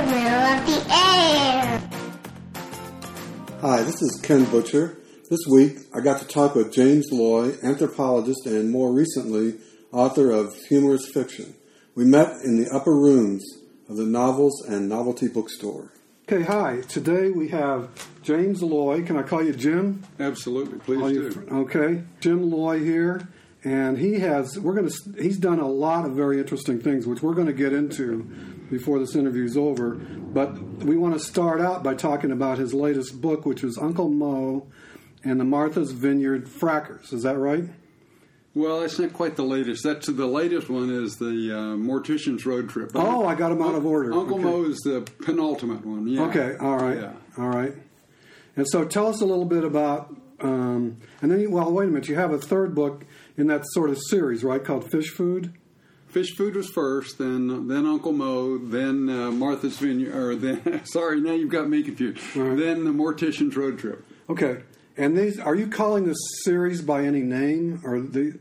middle of the air. Hi, this is Ken Butcher. This week, I got to talk with James Loy, anthropologist and more recently, author of humorous fiction. We met in the upper rooms of the Novels and Novelty Bookstore. Okay, hi. Today we have James Loy. Can I call you Jim? Absolutely, please do. Okay, Jim Loy here, and he's done a lot of very interesting things, which we're going to get into before this interview's over. But we want to start out by talking about his latest book, which is Uncle Mo and the Martha's Vineyard Frackers. Is that right? Well, it's not quite the latest. The latest one is the Mortician's Road Trip. Oh, I got them out of order. Uncle Mo is the penultimate one. Yeah. Okay, all right. Yeah. All right. And so tell us a little bit about, and then, wait a minute, you have a third book in that sort of series, right, called Fish Food? Fish Food was first, then Uncle Mo, then Martha's Vineyard, or then, sorry, now you've got me confused. Right. Then the Mortician's Road Trip. Okay. And these, are you calling this series by any name, or the?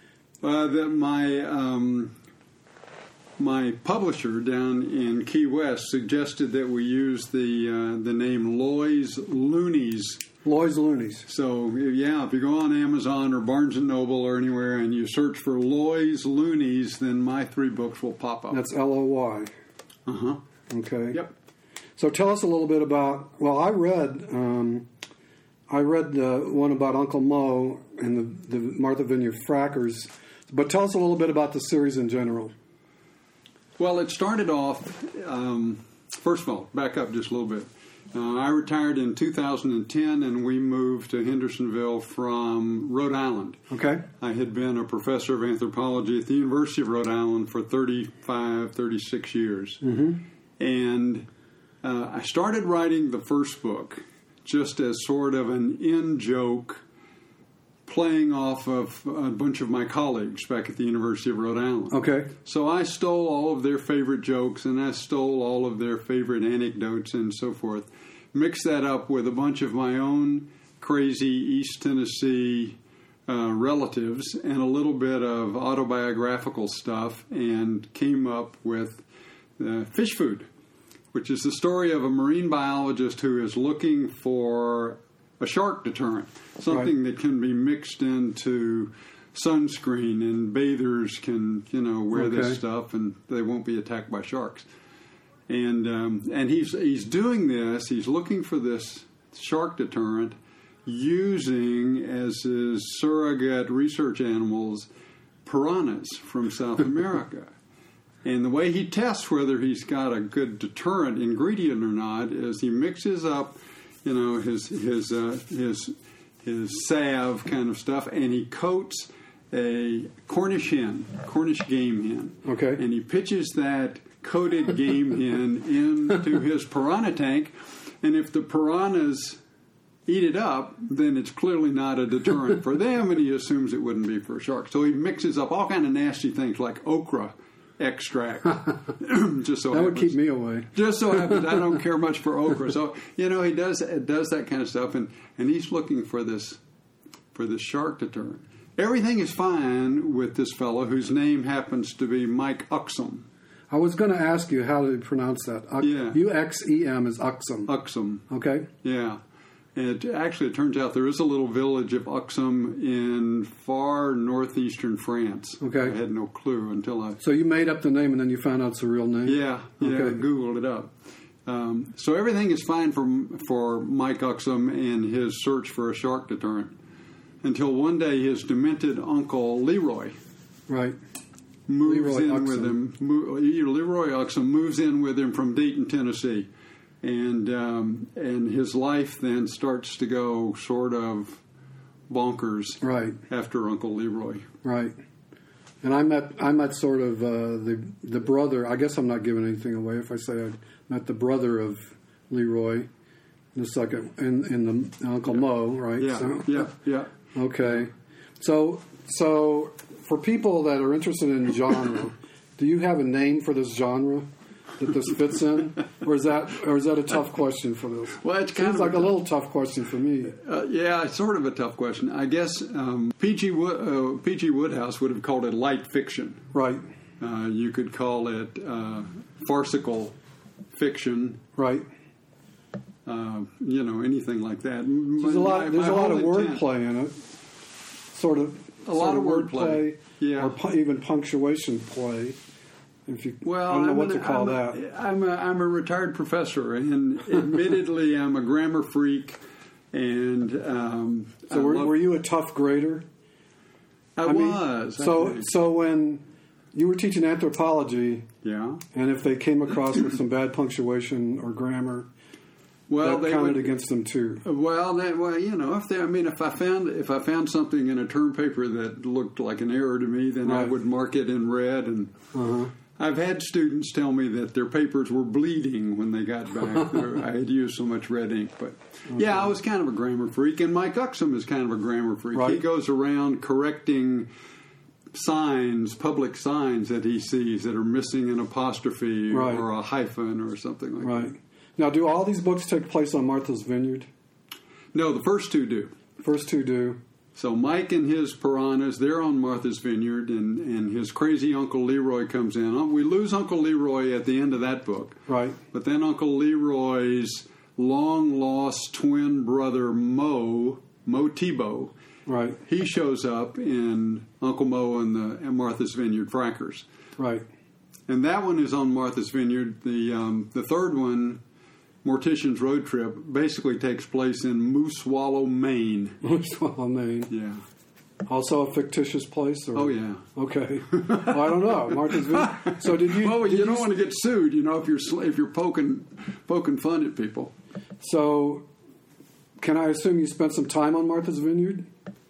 My publisher down in Key West suggested that we use the name Loy's Loonies. Loy's Loonies. So yeah, if you go on Amazon or Barnes and Noble or anywhere and you search for Loy's Loonies, then my 3 books will pop up. That's Loy. Okay. Yep. So tell us a little bit about. Well, I read the one about Uncle Mo and the Martha Vineyard Frackers, but tell us a little bit about the series in general. Well, it started off, first of all, back up just a little bit. I retired in 2010, and we moved to Hendersonville from Rhode Island. Okay. I had been a professor of anthropology at the University of Rhode Island for 36 years. Mm-hmm. And I started writing the first book just as sort of an in-joke, playing off of a bunch of my colleagues back at the University of Rhode Island. Okay. So I stole all of their favorite jokes, and I stole all of their favorite anecdotes and so forth. Mixed that up with a bunch of my own crazy East Tennessee relatives and a little bit of autobiographical stuff, and came up with Fish Food, which is the story of a marine biologist who is looking for a shark deterrent, something that can be mixed into sunscreen, and bathers can, wear this stuff and they won't be attacked by sharks. And he's doing this. He's looking for this shark deterrent using as his surrogate research animals piranhas from South America. And the way he tests whether he's got a good deterrent ingredient or not is he mixes up, his salve kind of stuff, and he coats a Cornish game hen. Okay. And he pitches that coated game hen into his piranha tank, and if the piranhas eat it up, then it's clearly not a deterrent for them, and he assumes it wouldn't be for sharks. So he mixes up all kind of nasty things like okra extract. Just so that would happens, keep me away. Just so happens I don't care much for okra. So he does that kind of stuff, and he's looking for this shark deterrent. Everything is fine with this fellow whose name happens to be Mike Uxum. I was going to ask you how to pronounce that. Uxem is Uxum. Uxum. Okay. Yeah. And it turns out there is a little village of Uxum in far northeastern France. Okay. I had no clue until I... So you made up the name and then you found out it's a real name? Yeah. Okay. I Googled it up. So everything is fine for Mike Uxum and his search for a shark deterrent until one day his demented uncle Leroy... Right. Moves in with him. Leroy Uxum moves in with him from Dayton, Tennessee. And his life then starts to go sort of bonkers, right, after Uncle Leroy. Right. And I met sort of the brother. I guess I'm not giving anything away if I say I met the brother of Leroy in the second in the Uncle Mo, right? Yeah. Yeah. Okay. So for people that are interested in genre, do you have a name for this genre that this fits in, or is that a tough question for this? Well, it seems like a little tough question for me. Yeah, it's sort of a tough question. I guess P.G. Woodhouse would have called it light fiction. Right. You could call it farcical fiction, Right. Anything like that. There's a lot of wordplay in it. Sort of a lot of wordplay, yeah, or even punctuation play. If you, well, I don't know what to call that. I'm a retired professor, and admittedly, I'm a grammar freak. And so, were you a tough grader? I was. So when you were teaching anthropology, yeah, and if they came across with some bad punctuation or grammar, well, that counted against them too. If I found something in a term paper that looked like an error to me, then I would mark it in red. And I've had students tell me that their papers were bleeding when they got back. I had used so much red ink. But yeah, I was kind of a grammar freak, and Mike Uxum is kind of a grammar freak. Right. He goes around correcting public signs that he sees that are missing an apostrophe or a hyphen or something like that. Right. Now, do all these books take place on Martha's Vineyard? No, the first two do. First two do. So Mike and his piranhas, they're on Martha's Vineyard, and his crazy Uncle Leroy comes in. We lose Uncle Leroy at the end of that book. Right. But then Uncle Leroy's long-lost twin brother, Mo Tebow, right, he shows up in Uncle Mo and the Martha's Vineyard Frackers. Right. And that one is on Martha's Vineyard. The third one, Mortician's Road Trip, basically takes place in Moose Wallow, Maine. Moose Wallow, Maine. Yeah. Also a fictitious place? Or? Oh, yeah. Okay. Well, I don't know. Martha's Vineyard. So did you... Well, you don't want to get sued, if you're poking fun at people. So, can I assume you spent some time on Martha's Vineyard?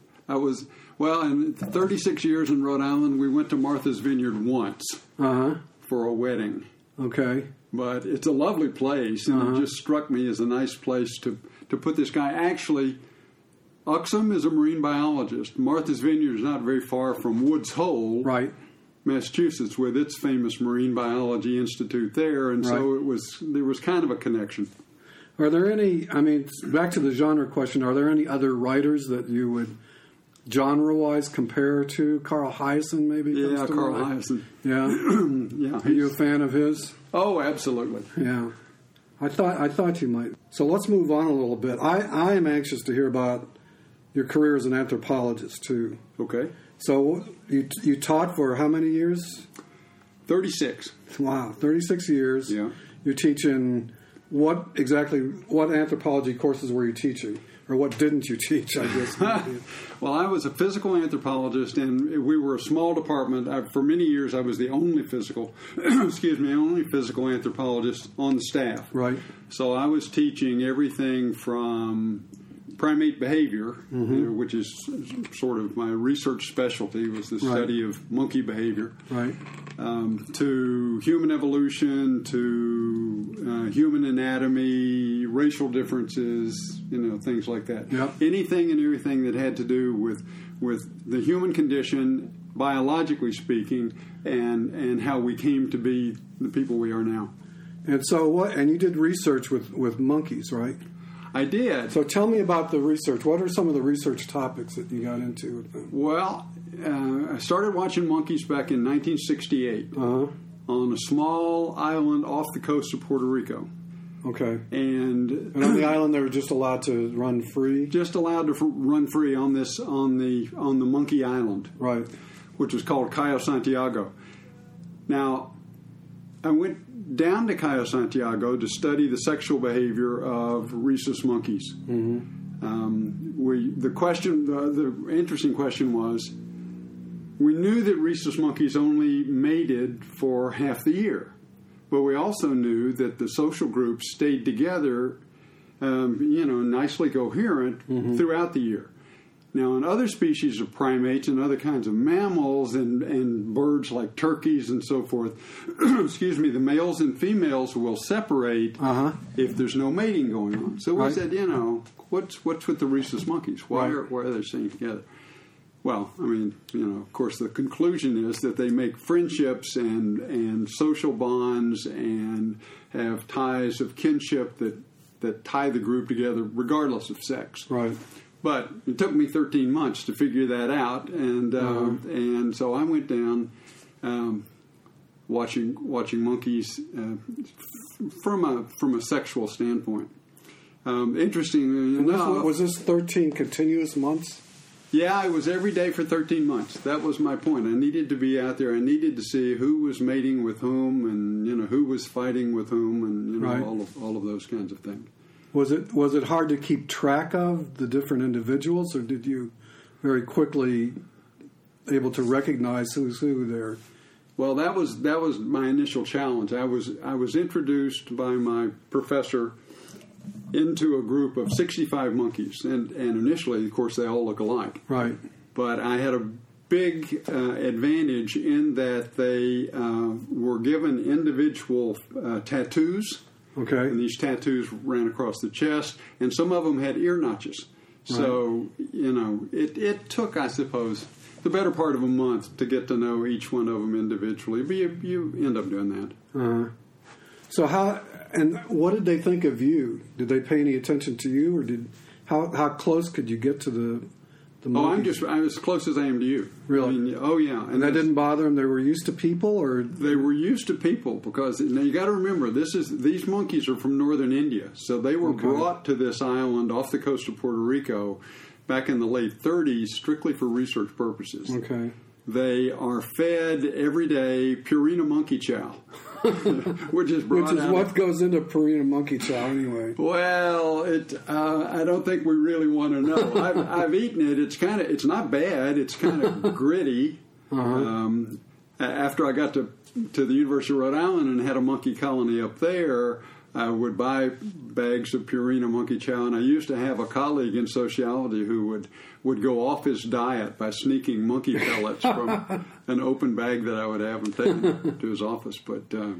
In 36 years in Rhode Island, we went to Martha's Vineyard once for a wedding. Okay. But it's a lovely place, and it just struck me as a nice place to put this guy. Actually, Uxum is a marine biologist. Martha's Vineyard is not very far from Woods Hole, right, Massachusetts, with its famous Marine Biology Institute there, and so there was kind of a connection. Are there any, back to the genre question, are there any other writers that you would genre-wise compare to? Carl Hiaasen, maybe? Yeah, Carl Hiaasen. Yeah? Yeah. Are you a fan of his? Oh, absolutely. Yeah. I thought you might. So let's move on a little bit. I am anxious to hear about your career as an anthropologist, too. Okay. So you taught for how many years? 36. Wow, 36 years. Yeah. You're teaching... What anthropology courses were you teaching? Or what didn't you teach, I guess? Well, I was a physical anthropologist, and we were a small department. For many years, I was the only physical anthropologist on the staff. Right. So I was teaching everything from primate behavior, which is sort of my research specialty, was the study of monkey behavior, to human evolution, to human anatomy, racial differences, things like that. Yep. Anything and everything that had to do with the human condition, biologically speaking, and how we came to be the people we are now. And so and you did research with monkeys, right? I did. So tell me about the research. What are some of the research topics that you got into with them? Well, I started watching monkeys back in 1968 on a small island off the coast of Puerto Rico. Okay. And on the island, they were just allowed to run free? Just allowed to run free on the Monkey Island. Right. Which was called Cayo Santiago. Now, I went down to Cayo Santiago to study the sexual behavior of rhesus monkeys. The interesting question was, we knew that rhesus monkeys only mated for half the year, but we also knew that the social groups stayed together, nicely coherent throughout the year. Now, in other species of primates and other kinds of mammals and birds like turkeys and so forth, the males and females will separate if there's no mating going on. So we said, what's with the rhesus monkeys? Why are they staying together? Well, of course, the conclusion is that they make friendships and social bonds and have ties of kinship that tie the group together regardless of sex. Right. But it took me 13 months to figure that out, and so I went down watching monkeys from a sexual standpoint. Interestingly enough, was this 13 continuous months? Yeah, it was every day for 13 months. That was my point. I needed to be out there. I needed to see who was mating with whom, and who was fighting with whom, and right. all of those kinds of things. Was it hard to keep track of the different individuals, or did you very quickly able to recognize who's who there? Well, that was my initial challenge. I was introduced by my professor into a group of 65 monkeys, and initially, of course, they all look alike. Right. But I had a big advantage in that they were given individual tattoos. Okay. And these tattoos ran across the chest, and some of them had ear notches. Right. So, it took, I suppose, the better part of a month to get to know each one of them individually. But you end up doing that. Uh-huh. So what did they think of you? Did they pay any attention to you, or how close could you get to the monkeys? I'm as close as I am to you. Really? I mean, oh yeah. And that didn't bother them? They were used to people, or they were used to people, because now you got to remember these monkeys are from northern India, so they were brought to this island off the coast of Puerto Rico back in the late 30s, strictly for research purposes. Okay. They are fed every day Purina monkey chow, which is what goes into Purina monkey chow anyway. Well, I don't think we really want to know. I've eaten it. It's not bad. It's kind of gritty. Uh-huh. After I got to the University of Rhode Island and had a monkey colony up there, I would buy bags of Purina monkey chow, and I used to have a colleague in sociology who would go off his diet by sneaking monkey pellets from an open bag that I would have and taking to his office. But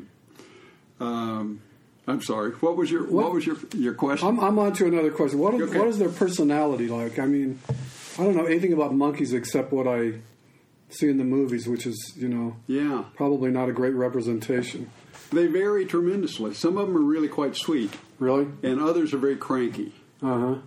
I'm sorry. What was your question? I'm on to another question. What is their personality like? I mean, I don't know anything about monkeys except what I see in the movies, which is probably not a great representation. They vary tremendously. Some of them are really quite sweet. Really? And others are very cranky. Uh-huh.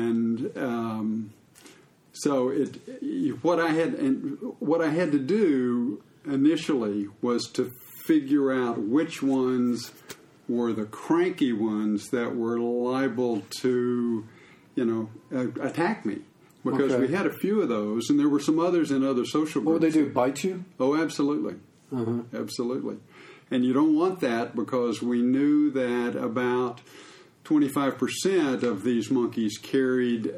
And so what I had to do initially was to figure out which ones were the cranky ones that were liable to, attack me. Because we had a few of those, and there were some others in other social groups. What would they do, bite you? Oh, absolutely. Uh-huh. Absolutely. And you don't want that, because we knew that about 25% of these monkeys carried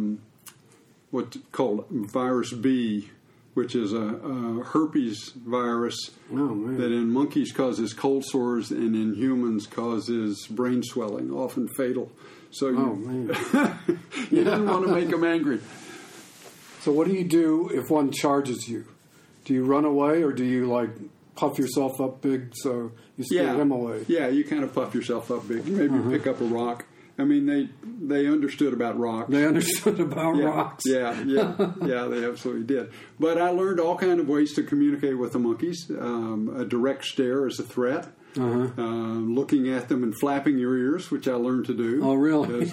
what's called virus B, which is a herpes virus that in monkeys causes cold sores and in humans causes brain swelling, often fatal. So you didn't want to make them angry. So what do you do if one charges you? Do you run away, or do you puff yourself up big so you scare them away? Yeah, you kind of puff yourself up big. Maybe pick up a rock. I mean, they understood about rocks. They understood about rocks. Yeah, they absolutely did. But I learned all kinds of ways to communicate with the monkeys. A direct stare is a threat. Uh-huh. Looking at them and flapping your ears, which I learned to do. Oh, really?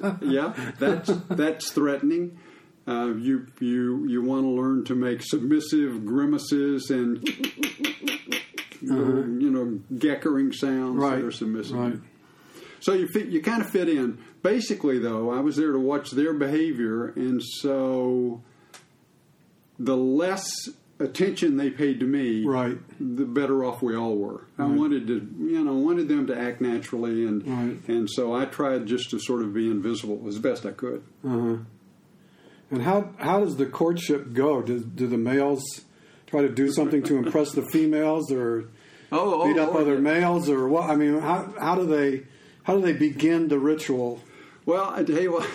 That's threatening. You want to learn to make submissive grimaces and geckering sounds that are submissive. Right. So you kind of fit in. Basically, though, I was there to watch their behavior, and so the less attention they paid to me, the better off we all were. I wanted them to act naturally, and so I tried just to sort of be invisible as best I could. Uh-huh. And how does the courtship go? Do the males try to do something to impress the females, or beat up other males, or what? I mean, how do they begin the ritual? Well, I tell you what,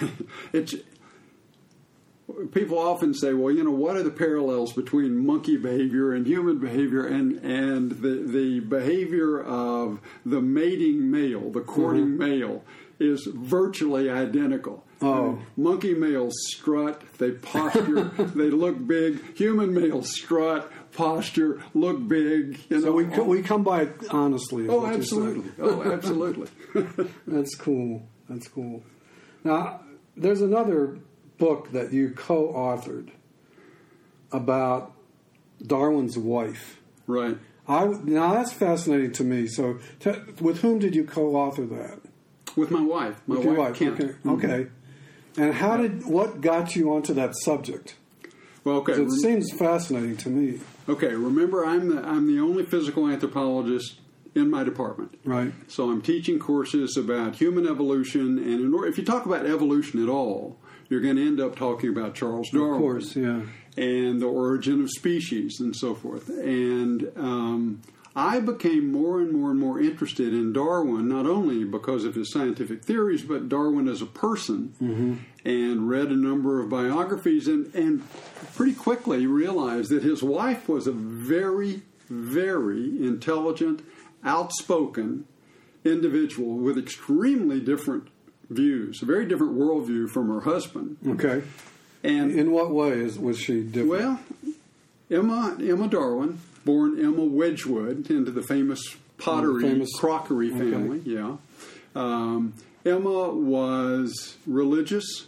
people often say, well, what are the parallels between monkey behavior and human behavior, and the behavior of the mating male, the courting male, is virtually identical. Oh. Monkey males strut, they posture, they look big. Human males strut, posture, look big. So we come by it honestly. Oh, absolutely. Oh, absolutely. That's cool. Now, there's another book that you co-authored about Darwin's wife. Right. Now that's fascinating to me. So, with whom did you co-author that? With my wife. My With your wife, Kent. Okay. Okay. And what got you onto that subject? Well, okay. 'Cause it seems fascinating to me. Okay, remember, I'm the only physical anthropologist in my department. Right. So I'm teaching courses about human evolution, and if you talk about evolution at all, you're going to end up talking about Charles Darwin. Of course, yeah. And the origin of species and so forth. And I became more and more and more interested in Darwin, not only because of his scientific theories, but Darwin as a person, and read a number of biographies, and pretty quickly realized that his wife was a very, very intelligent, outspoken individual with extremely different views, a very different worldview from her husband. Okay. And in what way was she different? Well, Emma Darwin, born Emma Wedgwood into the famous crockery family. Okay. Yeah. Emma was religious,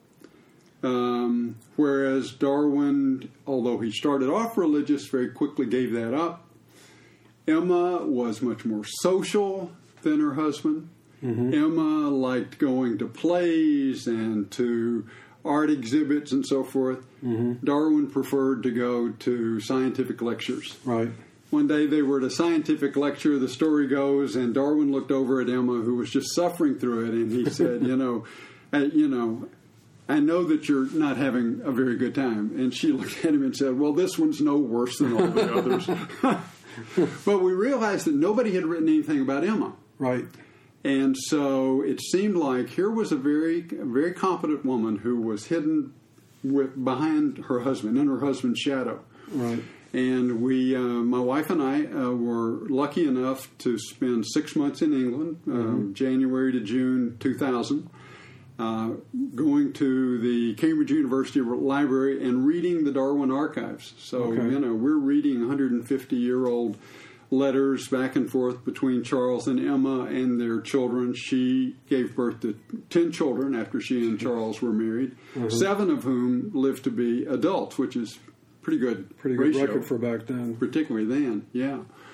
whereas Darwin, although he started off religious, very quickly gave that up. Emma was much more social than her husband. Emma liked going to plays and to art exhibits and so forth. Darwin preferred to go to scientific lectures. Right. One day they were at a scientific lecture, the story goes, and Darwin looked over at Emma, who was just suffering through it, and he said, I know that you're not having a very good time. And she looked at him and said, well, this one's no worse than all the others. But we realized that nobody had written anything about Emma. Right. And so it seemed like here was a very competent woman who was hidden behind her husband, in her husband's shadow. Right. And we, my wife and I, were lucky enough to spend 6 months in England, January to June 2000, going to the Cambridge University Library and reading the Darwin archives. So, we're reading 150-year-old letters back and forth between Charles and Emma and their children. She gave birth to 10 children after she and Charles were married, 7 of whom lived to be adults, which is pretty good ratio, record for back then, particularly then. Yeah,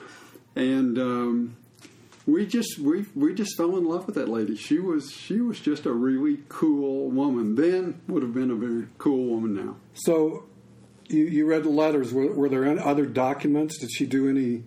and we just fell in love with that lady. She was just a really cool woman. Then would have been a very cool woman now. So you read the letters. Were there any other documents? Did she do any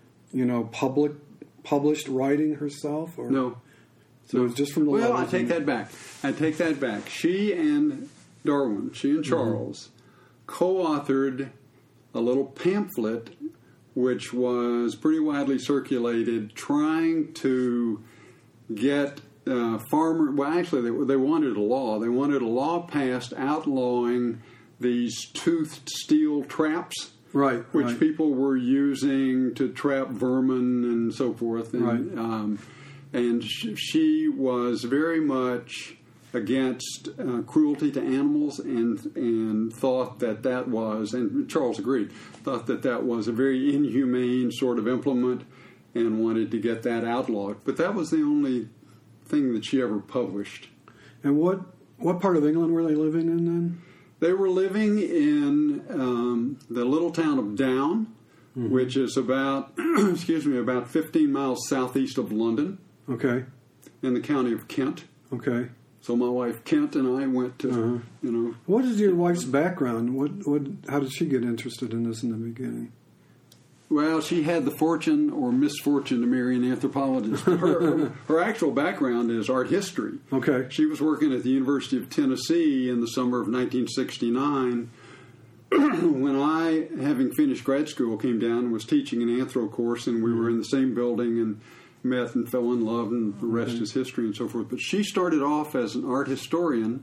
published writing herself? Or? No. So it was just from the letters? Well, I take that back. She and Darwin, she and Charles, co-authored a little pamphlet which was pretty widely circulated trying to get farmer... Well, actually, they wanted a law. They wanted a law passed outlawing these toothed steel traps. Right, which people were using to trap vermin and so forth. And, and she was very much against cruelty to animals and thought that was, and Charles agreed, thought that was a very inhumane sort of implement and wanted to get that outlawed. But that was the only thing that she ever published. And what part of England were they living in then? They were living in the little town of Down, which is about, about 15 miles southeast of London. Okay. In the county of Kent. Okay. So my wife Kent and I went to, What is your wife's background? How did she get interested in this in the beginning? Well, she had the fortune or misfortune to marry an anthropologist. Her actual background is art history. Okay. She was working at the University of Tennessee in the summer of 1969 when I, having finished grad school, came down and was teaching an anthro course, and we were in the same building and met and fell in love, and the rest is history and so forth. But she started off as an art historian.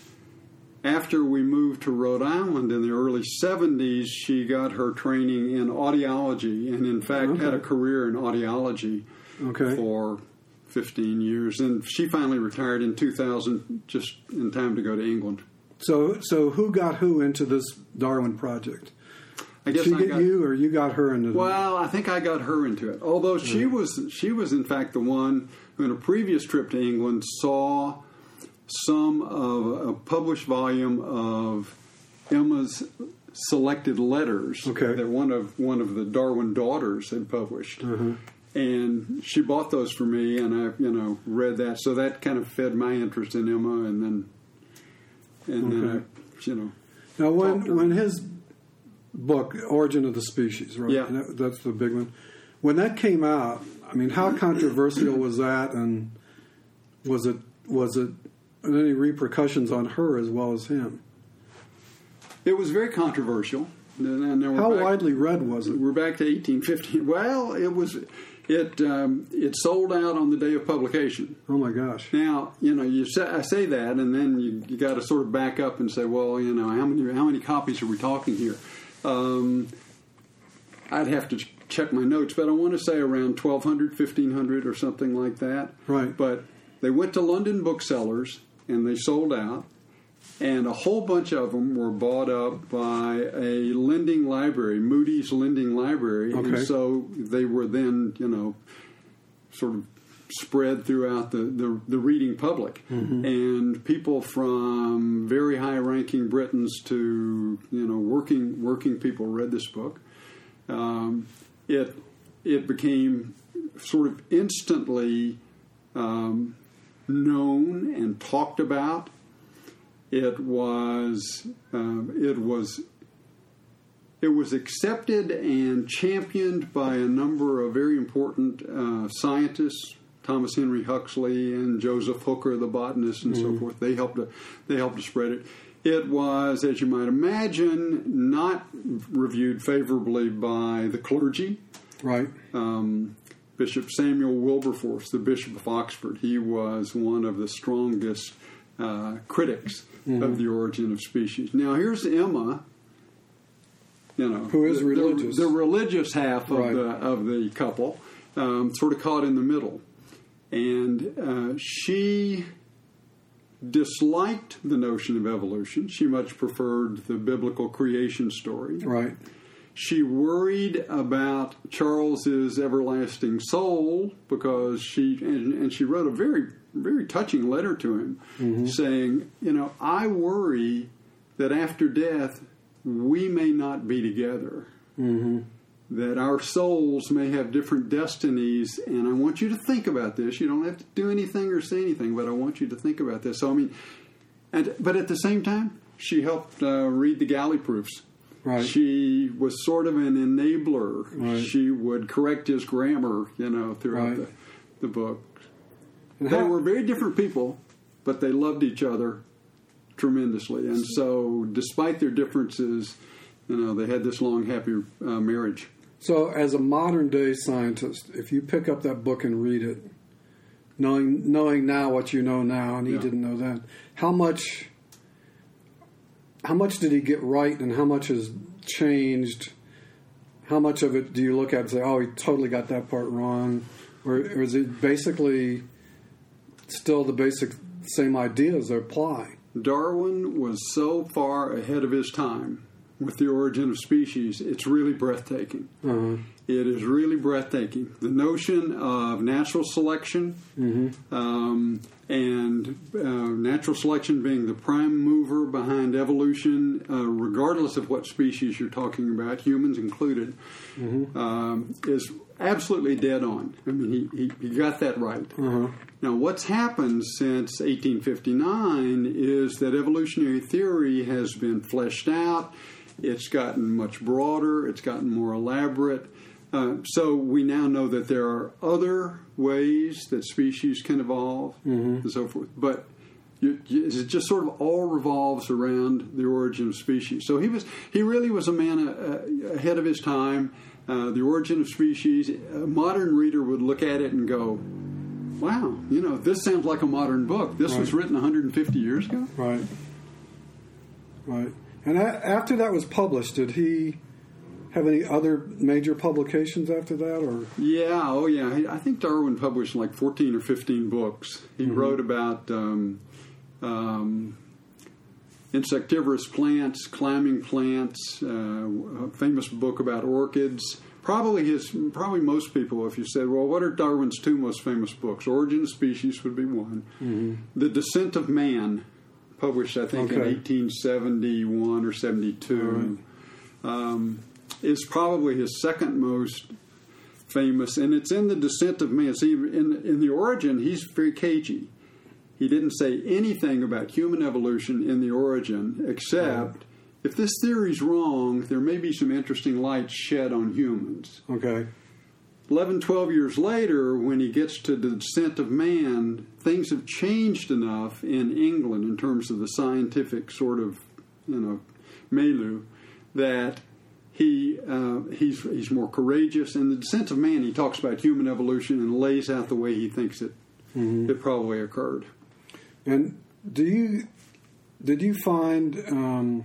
After we moved to Rhode Island in the early 70s, she got her training in audiology and, in fact, had a career in audiology for 15 years. And she finally retired in 2000, just in time to go to England. So who got who into this Darwin project? I guess Did she get you, or you got her into it? Well, I think I got her into it. Although she was in fact the one who, in a previous trip to England, saw some of a published volume of Emma's selected letters Okay. that one of the Darwin daughters had published. And she bought those for me, and I, read that. So that kind of fed my interest in Emma, and then I, Now, when his book, Origin of the Species, right? Yeah. That's the big one. When that came out, I mean, how controversial was that, and was it any repercussions on her as well as him? It was very controversial. And How widely read was it? We're back to 1850. Well, it sold out on the day of publication. Oh my gosh! Now, I say that, and then you got to sort of back up and say, well, how many copies are we talking here? I'd have to check my notes, but I want to say around 1,200, 1,500 or something like that. Right. But they went to London booksellers, and they sold out, and a whole bunch of them were bought up by a lending library, Moody's Lending Library, Okay. and so they were then, sort of spread throughout the reading public. And people from very high-ranking Britons to, working people read this book. It became sort of instantly known and talked about. It was accepted and championed by a number of very important scientists, Thomas Henry Huxley and Joseph Hooker, the botanist, and so forth. They helped to spread it. It was, as you might imagine, not reviewed favorably by the clergy. Right. Bishop Samuel Wilberforce, the Bishop of Oxford, he was one of the strongest critics of the Origin of Species. Now, here's Emma, who is religious, the religious half of Right. of the couple, sort of caught in the middle, and she disliked the notion of evolution. She much preferred the biblical creation story. Right. She worried about Charles's everlasting soul because she wrote a very, very touching letter to him saying, I worry that after death we may not be together, that our souls may have different destinies, and I want you to think about this. You don't have to do anything or say anything, but I want you to think about this. So, but at the same time, she helped read the galley proofs. Right. She was sort of an enabler. Right. She would correct his grammar, throughout Right. the book. And They how- were very different people, but they loved each other tremendously. And so, despite their differences, they had this long, happy marriage. So, as a modern day scientist, if you pick up that book and read it, knowing now what you know now, and he Yeah. didn't know then, how much did he get right, and how much has changed? How much of it do you look at and say, "Oh, he totally got that part wrong," or is it basically still the basic same ideas that apply? Darwin was so far ahead of his time with the Origin of Species, it's really breathtaking. It is really breathtaking. The notion of natural selection, and natural selection being the prime mover behind evolution, regardless of what species you're talking about, humans included, is absolutely dead on. I mean, he got that right. Now, what's happened since 1859 is that evolutionary theory has been fleshed out. It's gotten much broader. It's gotten more elaborate. So we now know that there are other ways that species can evolve and so forth. But it just sort of all revolves around the origin of species. So he really was a man ahead of his time. The Origin of Species, a modern reader would look at it and go, wow, this sounds like a modern book. This was written 150 years ago? Right. And after that was published, did he have any other major publications after that? Or Yeah. I think Darwin published like 14 or 15 books. He wrote about insectivorous plants, climbing plants, a famous book about orchids. Probably most people, if you said, well, what are Darwin's two most famous books? Origin of Species would be one. The Descent of Man, published, I think, in 1871 or 72. is probably his second most famous, and it's in The Descent of Man. See, in The Origin, he's very cagey. He didn't say anything about human evolution in The Origin, except if this theory's wrong, there may be some interesting light shed on humans. Okay. 11, 12 years later, when he gets to The Descent of Man, things have changed enough in England in terms of the scientific sort of, milieu, that he's more courageous. In The Descent of Man, he talks about human evolution and lays out the way he thinks it probably occurred. And did you find,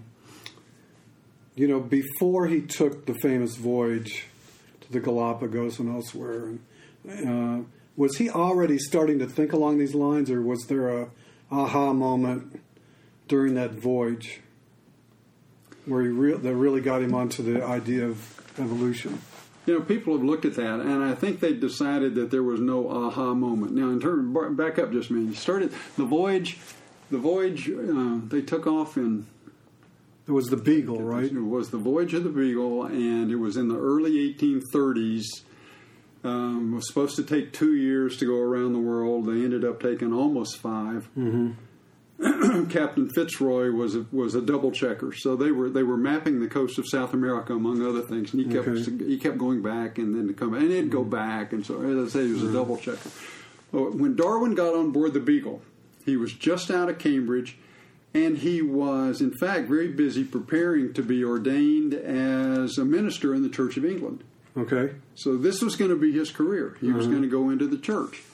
before he took the famous voyage to the Galapagos and elsewhere, was he already starting to think along these lines, or was there a aha moment during that voyage where that really got him onto the idea of evolution? People have looked at that, and I think they decided that there was no aha moment. Now, in terms, back up just a minute. He started the voyage. They took off in. It was the Beagle, right? It was the voyage of the Beagle, and it was in the early 1830s. It was supposed to take 2 years to go around the world. They ended up taking almost 5. Mm-hmm. Captain Fitzroy was a double checker, so they were mapping the coast of South America among other things, and he kept going back and then to come, and he'd go back, and so as I say, he was a double checker. When Darwin got on board the Beagle, he was just out of Cambridge, and he was in fact very busy preparing to be ordained as a minister in the Church of England. Okay, so this was going to be his career. He was going to go into the church.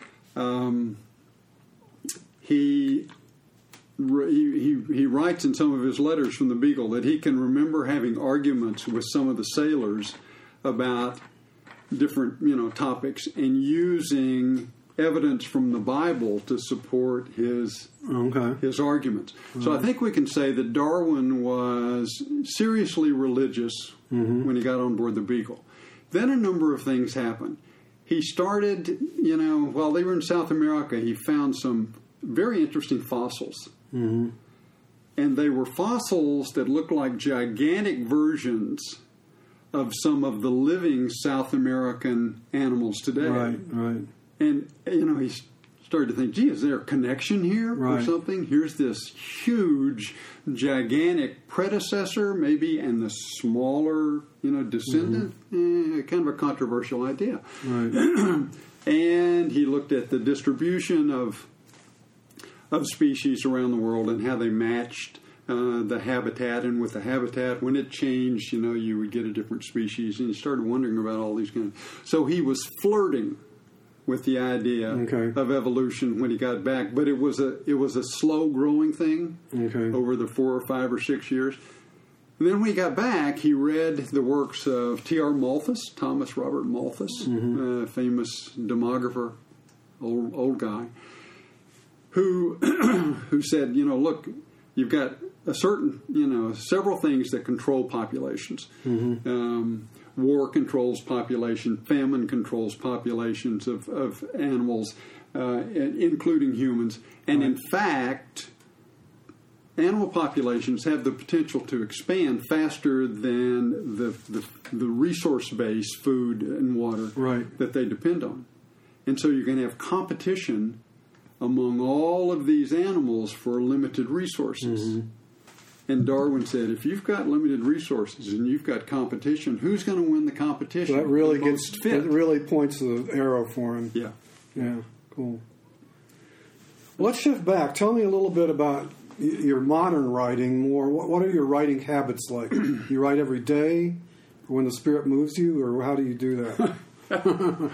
He writes in some of his letters from the Beagle that he can remember having arguments with some of the sailors about different topics and using evidence from the Bible to support his arguments. So I think we can say that Darwin was seriously religious when he got on board the Beagle. Then a number of things happened. He started, while they were in South America, he found some very interesting fossils. Mm-hmm. And they were fossils that looked like gigantic versions of some of the living South American animals today. Right. And, he started to think, gee, is there a connection here or something? Here's this huge, gigantic predecessor, maybe, and the smaller, descendant. Kind of a controversial idea. Right. And he looked at the distribution of species around the world and how they matched the habitat, and with the habitat, when it changed, you would get a different species, and he started wondering about all these kind of. So he was flirting with the idea of evolution when he got back, but it was a slow growing thing over the 4 or 5 or 6 years. And then when he got back, he read the works of T.R. Malthus, Thomas Robert Malthus, famous demographer, old guy, who said, look, you've got a certain, several things that control populations. War controls population, famine controls populations of animals, including humans. And in fact, animal populations have the potential to expand faster than the resource-based food and water that they depend on. And so you're going to have competition among all of these animals for limited resources. And Darwin said, if you've got limited resources and you've got competition, who's going to win the competition? So that really really points the arrow for him. Yeah, cool. Let's shift back. Tell me a little bit about your modern writing. More, what are your writing habits like? You write every day, when the Spirit moves you, or how do you do that?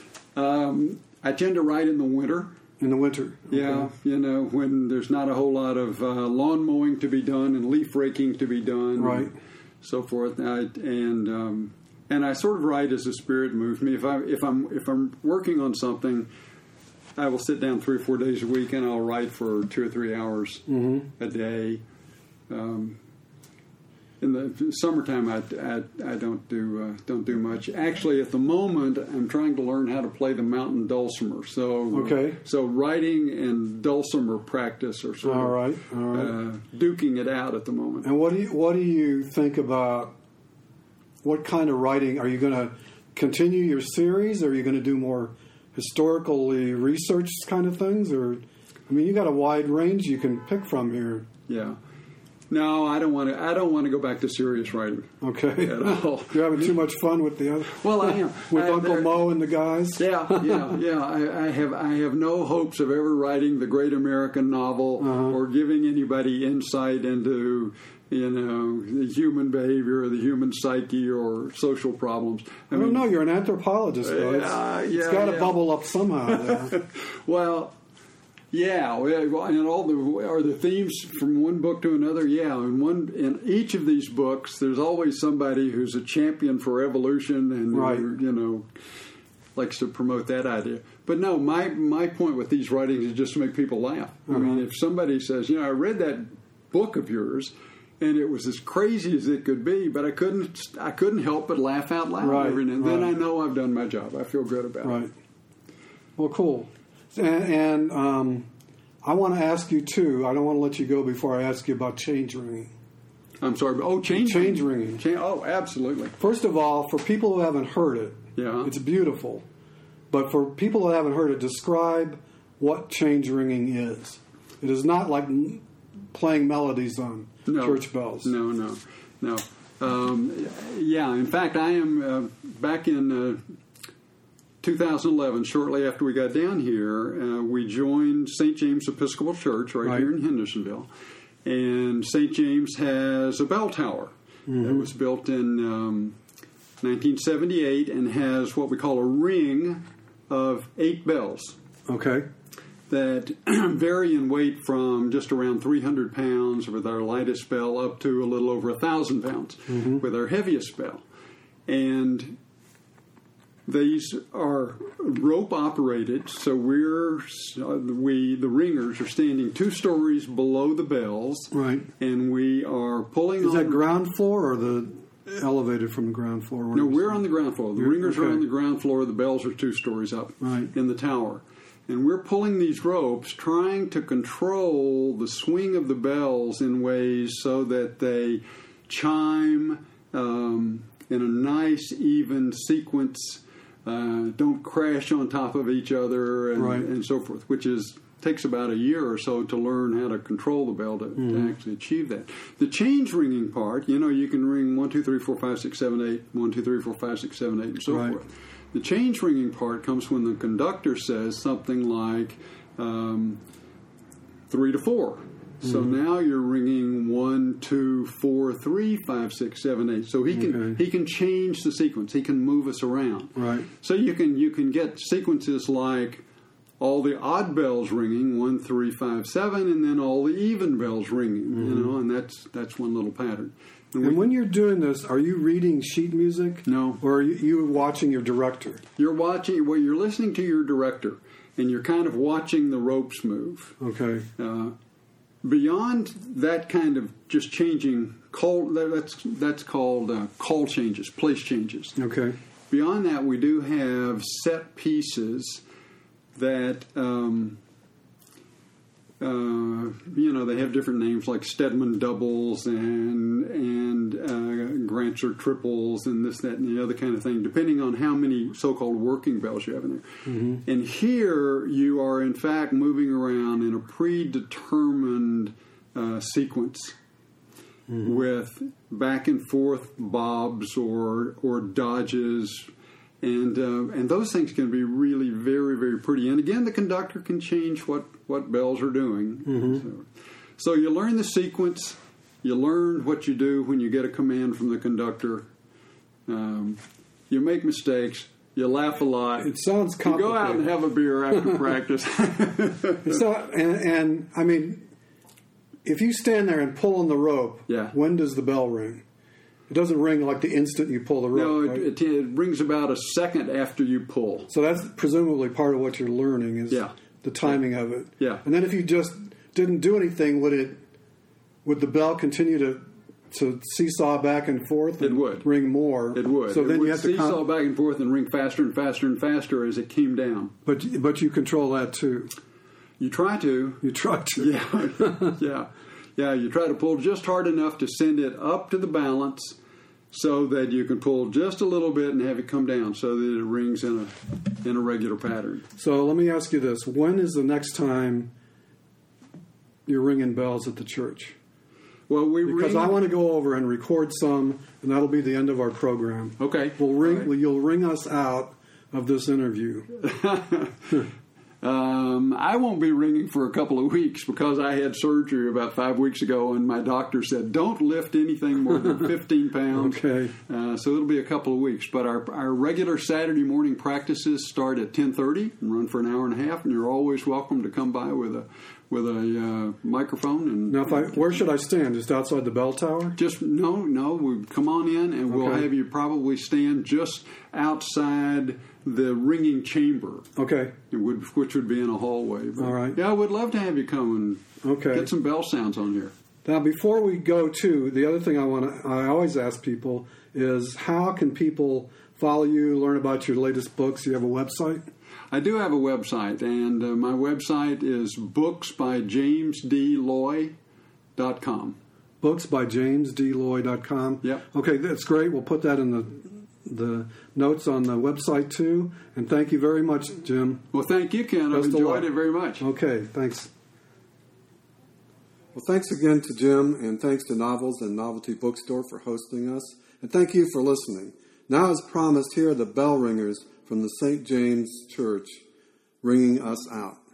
I tend to write in the winter. In the winter. Okay. Yeah, when there's not a whole lot of lawn mowing to be done and leaf raking to be done, and so forth. And I sort of write as the Spirit moves me. If I'm working on something, I will sit down 3 or 4 days a week and I'll write for 2 or 3 hours a day. in the summertime, I don't do much. Actually, at the moment, I'm trying to learn how to play the mountain dulcimer. So writing and dulcimer practice are sort of duking it out at the moment. And what do you think about what kind of writing? Are you going to continue your series, or are you going to do more historically researched kind of things? Or, I mean, you got a wide range you can pick from here. Yeah. No, I don't want to go back to serious writing. Okay. At all. You're having too much fun with the other. Well, I am with Uncle Mo and the guys. Yeah. I have no hopes of ever writing the great American novel or giving anybody insight into the human behavior or the human psyche or social problems. I don't know. You're an anthropologist, though. It's got to bubble up somehow there. Well. Yeah, and all the themes from one book to another. Yeah, in each of these books, there's always somebody who's a champion for evolution and likes to promote that idea. But no, my point with these writings is just to make people laugh. I mean, if somebody says, I read that book of yours, and it was as crazy as it could be, but I couldn't help but laugh out loud every now and then. I know I've done my job. I feel good about it. Right. Well, cool. And I want to ask you, too, I don't want to let you go before I ask you about change ringing. I'm sorry. Oh, change ringing. Oh, absolutely. First of all, for people who haven't heard it, it's beautiful. But for people who haven't heard it, describe what change ringing is. It is not like playing melodies on church bells. No. In fact, I am back in 2011, shortly after we got down here, we joined St. James Episcopal Church right here in Hendersonville. And St. James has a bell tower that was built in 1978 and has what we call a ring of 8 bells. Okay. That vary in weight from just around 300 pounds with our lightest bell up to a little over 1,000 pounds with our heaviest bell. And these are rope operated, so the ringers are standing 2 stories below the bells, right? And we are pulling. Is that ground floor or the elevated from the ground floor? No, we're on the ground floor. The ringers are on the ground floor. The bells are 2 stories up in the tower, and we're pulling these ropes, trying to control the swing of the bells in ways so that they chime in a nice, even sequence. Don't crash on top of each other and so forth, which takes about a year or so to learn how to control the bell to actually achieve that. The change ringing part, you can ring 1, 2, 3, 4, 5, 6, 7, 8, 1, 2, 3, 4, 5, 6, 7, 8, and so forth. The change ringing part comes when the conductor says something like 3 to 4. So now you're ringing 1, 2, 4, 3, 5, 6, 7, 8. So he can change the sequence. He can move us around. Right. So you can get sequences like all the odd bells ringing 1, 3, 5, 7, and then all the even bells ringing. And that's one little pattern. And when you're doing this, are you reading sheet music? No. Or are you watching your director? You're listening to your director, and you're kind of watching the ropes move. Okay. Beyond that kind of just changing call, that's called call changes, place changes. Okay. Beyond that, we do have set pieces that they have different names like Stedman doubles and Grantzer triples and this, that, and the other kind of thing, depending on how many so-called working bells you have in there. And here you are, in fact, moving around in a predetermined sequence with back and forth bobs or dodges. And those things can be really very, very pretty. And again, the conductor can change what bells are doing. So you learn the sequence. You learn what you do when you get a command from the conductor. You make mistakes. You laugh a lot. It sounds complicated. You go out and have a beer after practice. And I mean, if you stand there and pull on the rope, when does the bell ring? It doesn't ring like the instant you pull the rope. No, right? it rings about a second after you pull. So that's presumably part of what you're learning is the timing of it. Yeah. And then if you just didn't do anything, would the bell continue to to seesaw back and forth. It would ring more. It would. So it then would you have to seesaw back and forth and ring faster and faster and faster as it came down. But you control that too. You try to. You try to. Yeah. You try to pull just hard enough to send it up to the balance, so that you can pull just a little bit and have it come down, so that it rings in a regular pattern. So let me ask you this: when is the next time you're ringing bells at the church? Well, because I want to go over and record some, and that'll be the end of our program. Okay. We'll ring. Right. Well, you'll ring us out of this interview. I won't be ringing for a couple of weeks because I had surgery about 5 weeks ago, and my doctor said don't lift anything more than 15 pounds. Okay. So it'll be a couple of weeks. But our regular Saturday morning practices start at 10:30 and run for an hour and a half, and you're always welcome to come by with a microphone. And now, where should I stand? Just outside the bell tower? Just no. We come on in, and we'll have you probably stand just outside the ringing chamber. Okay. Which would be in a hallway. But, all right. Yeah, I would love to have you come and get some bell sounds on here. Now, before we go to the other thing, I always ask people is how can people follow you, learn about your latest books? You have a website? I do have a website, and my website is booksbyjamesdloy.com. Booksbyjamesdloy.com. Yep. Okay, that's great. We'll put that in the notes on the website too. And thank you very much, Jim. Well, thank you, Ken. I've enjoyed it very much. Okay, thanks. Well, thanks again to Jim, and thanks to Novels and Novelty Bookstore for hosting us. And thank you for listening. Now, as promised, here are the bell ringers from the St. James Church ringing us out.